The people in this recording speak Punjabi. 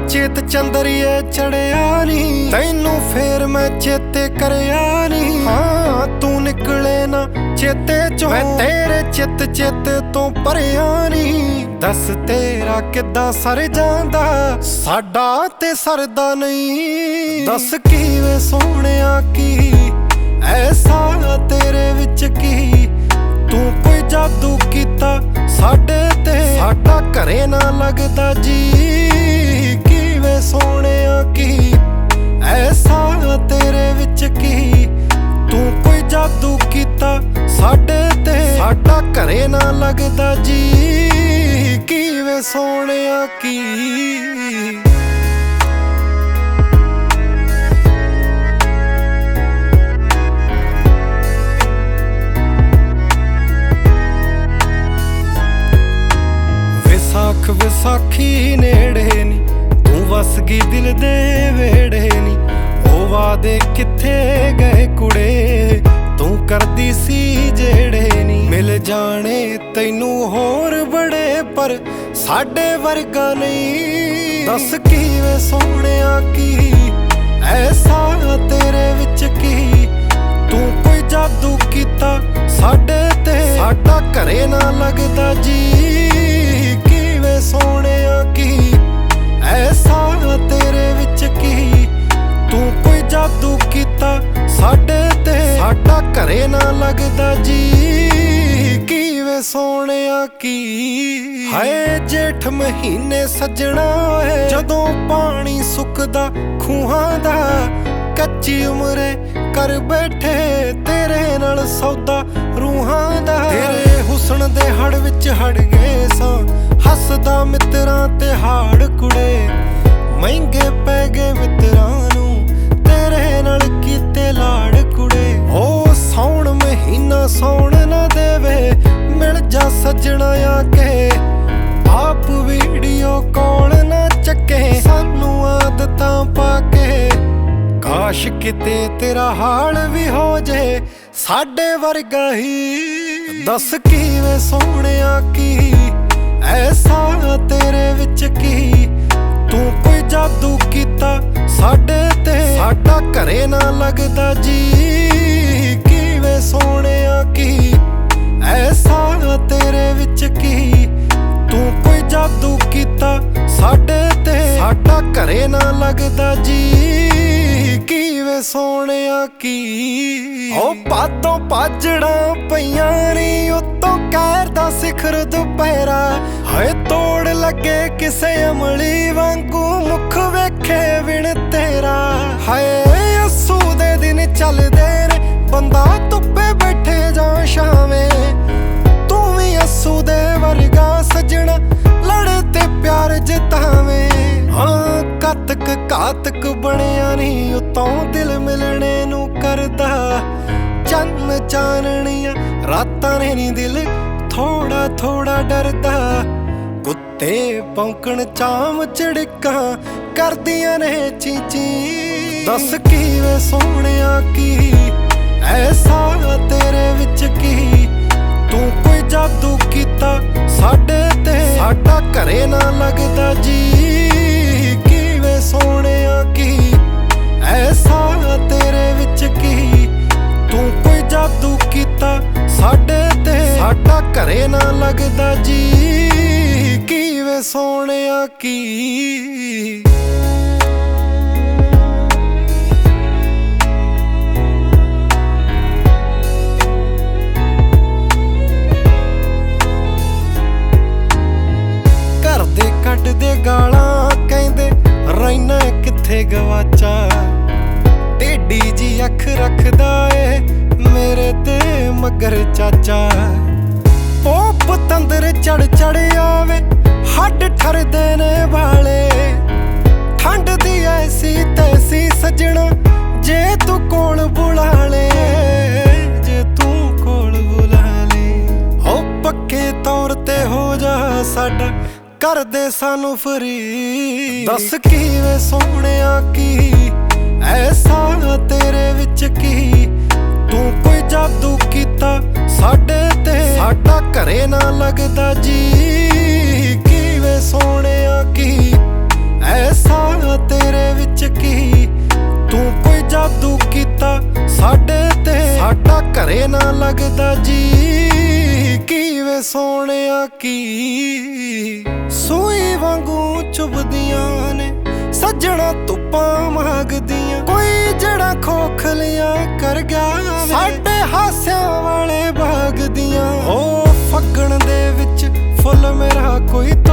ਚੇਤ ਚੰਦਰੀਏ ਚੜਿਆ ਨੀ, ਤੈਨੂੰ ਫੇਰ ਮੈਂ ਚੇਤੇ ਕਰਿਆ ਨੀ। ਹਾਂ ਤੂੰ ਨਿਕਲੇ ਨਾ ਚੇਤੇ ਚੋਂ, ਮੈਂ ਤੇਰੇ ਚਿੱਤ ਚੇਤੇ ਤੋਂ ਭਰਿਆ ਨੀ। ਦੱਸ ਤੇਰਾ ਕਿੱਦਾਂ ਸਰ ਜਾਂਦਾ, ਸਾਡਾ ਤੇ ਸਰਦਾ ਨਹੀਂ। ਦੱਸ ਕੀ ਵੇ ਸੋਹਣਿਆ ਕੀ ਐਸਾ ਤੇਰੇ ਵਿੱਚ ਕੀ, ਤੂੰ ਕੋਈ ਜਾਦੂ ਕੀਤਾ ਸਾਡੇ ਤੇ, ਸਾਡਾ ਘਰੇ ਨਾ ਲੱਗਦਾ ਜੀ। ਕੀ ਵੇ ਸੋਹਣਿਆ ਕੀ ਐਸਾ ਤੇਰੇ ਵਿੱਚ ਕੀ, ਤੂੰ ਕੋਈ ਜਾਦੂ ਕੀਤਾ ਸਾਡੇ ਤੇ, ਸਾਡਾ ਘਰੇ ਨਾ ਲੱਗਦਾ ਜੀ। ਕੀ ਵੇ ਸੋਹਣਿਆ ਕੀ। ਵਿਸਾਖੀ ਨੇੜੇ ਨੀ, ਤੂੰ ਵਸ ਗਈ ਦਿਲ ਦੇ ਵੇੜੇ ਨੀ। ਉਹ ਵਾਦੇ ਕਿੱਥੇ ਗਏ ਕੁੜੇ, ਤੂੰ ਕਰਦੀ ਸੀ ਜਿਹੜੇ ਨੀ। ਮਿਲ ਜਾਣੇ ਤੈਨੂੰ ਹੋਰ ਬੜੇ ਪਰ ਸਾਡੇ ਵਰਗਾ ਨਹੀਂ। ਦੱਸ ਕੀ ਵੇ ਸੋਹਣਿਆ ਕੀ ਐਸਾ ਤੇਰੇ ਵਿੱਚ ਕੀ, ਤੂੰ ਕੋਈ ਜਾਦੂ ਕੀਤਾ ਸਾਡੇ ਤੇ, ਸਾਡਾ ਘਰੇ ਨਾ ਲੱਗਦਾ ਜੀ। ਸੋਹਣਿਆ ਕੀ ਐਸਾ ਤੇਰੇ ਵਿੱਚ ਕੀ, ਤੂੰ ਕੋਈ ਜਾਦੂ ਕੀਤਾ ਸਾਡੇ ਤੇ, ਸਾਡਾ ਘਰੇ ਨਾ ਲੱਗਦਾ ਜੀ। ਕੀ ਵੇ ਸੋਹਣਿਆ ਕੀ। ਹਾਏ ਜੇਠ ਮਹੀਨੇ ਸੱਜਣਾ ਏ, ਜਦੋਂ ਪਾਣੀ ਸੁੱਕਦਾ ਖੂਹਾਂ ਦਾ, ਕੱਚੀ ਉਮਰੇ ਕਰ ਬੈਠੇ ਤੇਰੇ ਨਾਲ ਸੌਦਾ ਰੂਹਾਂ ਦਾ। ਤੇਰੇ ਹੁਸਨ ਦੇ ਹੜ ਵਿੱਚ ਹੜ ਗਏ ਸਾਂ, ਹੱਸਦਾ ਮਿੱਤਰਾਂ ਤੇ ਹਾੜ ਕੁੜੇ। ਮਹਿੰਗੇ ਪੈ ਗਏ ਮਿੱਤਰਾਂ ਨੂੰ ਤੇਰੇ ਨਾਲ ਕੀਤੇ ਲਾੜ ਕੁੜੇ। ਉਹ ਸੌਣ ਮਹੀਨਾ ਸੌਣ ਨਾ ਦੇਵੇ, ਮਿਲ ਜਾ ਸੱਜਣਾ ਆ ਕੇ। ਆਪ ਵੀਡੀਓ ਕਾਲ ਨਾ ਚੱਕੇ, ਸਾਨੂੰ ਆਦਤਾਂ ਪਾ ਕੇ। ਕਾਸ਼ ਕਿਤੇ ਤੇਰਾ ਹਾਲ ਵੀ ਹੋ ਜੇ ਸਾਡੇ ਵਰਗਾ ਹੀ। ਦੱਸ ਕੀ ਵੇ ਸੋਹਣਿਆ ਕੀ ਐਸਾ ਤੇਰੇ ਵਿੱਚ ਕੀ, ਤੂੰ ਕੋਈ ਜਾਦੂ ਕੀਤਾ ਸਾਡੇ ਤੇ, ਸਾਡਾ ਘਰੇ ਨਾ ਲੱਗਦਾ ਜੀ। ਕੀ ਵੇ ਸੋਹਣਿਆ ਕੀ ਐਸਾ ਤੇਰੇ ਵਿੱਚ ਕੀ, ਤੂੰ ਕੋਈ ਜਾਦੂ ਕੀਤਾ ਸਾਡੇ ਤੇ, ਸਾਡਾ ਘਰੇ ਨਾ ਲੱਗਦਾ ਜੀ। ਕੀ ਵੇ ਸੋਹਣਿਆ ਕੀ। ਉਹ ਪਾਦੋਂ ਪਾਜੜਾਂ ਪਈਆਂ ਨੀ, ਉੱਤੋਂ ਕਹਿਰ ਦਾ ਸਿਖਰ ਦੁਪਹਿਰਾ। ਹਾਏ ਤੋੜ ਲੱਗੇ ਕਿਸੇ ਅਮਲੀ ਵਾਂਗੂ, ਮੁੱਖ ਵੇਖੇ ਵਿਣ ਤੇਰਾ। ਹਾਏ ਅੱਸੂ ਦੇ ਦਿਨ ਚੱਲਦੇ ਨੇ, ਬੰਦਾ ਧੁੱਪੇ ਬੈਠੇ ਜਾਂ ਛਾਵੇਂ। ਤੂੰ ਵੀ ਅੱਸੂ ਦੇ ਵਰਗਾ ਸੱਜਣਾ, ਲੜੇ ਤੇ ਪਿਆਰ ਜਿਤਾਵੇਂ। ਹਾਂ ਘਾਤਕ ਘਾਤਕ ਬਣਿਆ ਨੀ, ਉਤੋਂ ਦਿਲ ਮਿਲਣੇ ਨੂੰ ਕਰਦਾ। ਚੰਨ ਚਾਨਣੀਆਂ ਰਾਤਾਂ ਨੇ ਨੀ, ਦਿਲ ਥੋੜਾ ਥੋੜਾ ਡਰਦਾ। ਕੁੱਤੇ ਭੌਂਕਣ ਚਾਮ ਚੜਕਾਂ ਕਰਦੀਆਂ ਨੇ ਚੀ ਚੀ। ਦੱਸ ਕੀ ਵੇ ਸੋਹਣਿਆ ਕੀ ਐਸਾ ਤੇਰੇ ਵਿੱਚ ਕੀ, ਤੂੰ ਕੋਈ ਜਾਦੂ ਕੀਤਾ ਸਾਡੇ ਤੇ, ਸਾਡਾ ਘਰੇ ਨਾ ਲੱਗਦਾ ਜੀ। ਕੀ ਵੇ ਸੋਹਣਿਆ ਕੀ ਐਸਾ ਤੇਰੇ ਵਿੱਚ ਕੀ, ਤੂੰ ਕੋਈ ਜਾਦੂ ਕੀਤਾ ਸਾਡੇ ਤੇ, ਸਾਡਾ ਘਰੇ ਨਾ ਲੱਗਦਾ ਜੀ। ਕੀ ਵੇ ਸੋਹਣਿਆ ਕੀ। ਘਰ ਦੇ ਕੱਢਦੇ ਗਾਲਾਂ ਕਹਿੰਦੇ ਰਹਿਣਾ ਕਿੱਥੇ ਗਵਾਚਾ। ਢੇਡੀ ਜੀ ਅੱਖ ਰੱਖਦਾ ਏ ਮੇਰੇ ਤੇ ਮਗਰ ਚਾਚਾ। ਉਹ ਪਤੰਦਰ ਚੜ ਚੜ ਆਵੇ ਹੱਡ ਠਰਦੇ ਨੇ ਵਾਲੇ। ਠੰਡ ਦੀ ਐਸੀ ਤੈਸੀ ਸੱਜਣਾ, ਜੇ ਤੂੰ ਕੋਲ ਬੁਲਾ ਲੇ, ਜੇ ਤੂੰ ਕੋਲ ਬੁਲਾ ਲੇ। ਉਹ ਪੱਕੇ ਤੌਰ ਤੇ ਹੋ ਜਾ ਸਾਡਾ, ਕਰਦੇ ਸਾਨੂੰ ਫਰੀ। ਦੱਸ ਕੀ ਵੇ ਸੋਹਣਿਆ ਕੀ ਐਸਾ ਤੇਰੇ ਵਿੱਚ ਕੀ, ਤੂੰ ਕੋਈ ਜਾਦੂ ਕੀਤਾ ਸਾਡੇ ਤੇ, ਸਾਡਾ ਘਰੇ ਨਾ ਲੱਗਦਾ ਜੀ। ਕੀ ਵੇ ਸੋਹਣਿਆ ਕੀ ਐਸਾ ਘਰੇ ਨਾ ਲੱਗਦਾ ਜੀ ਕੀ ਵੇ ਸੋਹਣਿਆ ਕੀ ਸੂਈ ਵਾਂਗੂ ਚੁਭਦੀਆਂ ਨੇ ਸੱਜਣਾ ਧੁੱਪਾਂ ਮੰਗਦੀਆਂ ਕੋਈ ਜਿਹੜਾ ਖੋਖਲਿਆਂ ਕਰ ਗਿਆ ਸਾਡੇ ਹਾਸਿਆਂ ਵਾਲੇ ਬਾਗ ਦੀਆਂ ਉਹ ਫੱਗਣ ਦੇ ਵਿੱਚ ਫੁੱਲ ਮੇਰਾ ਕੋਈ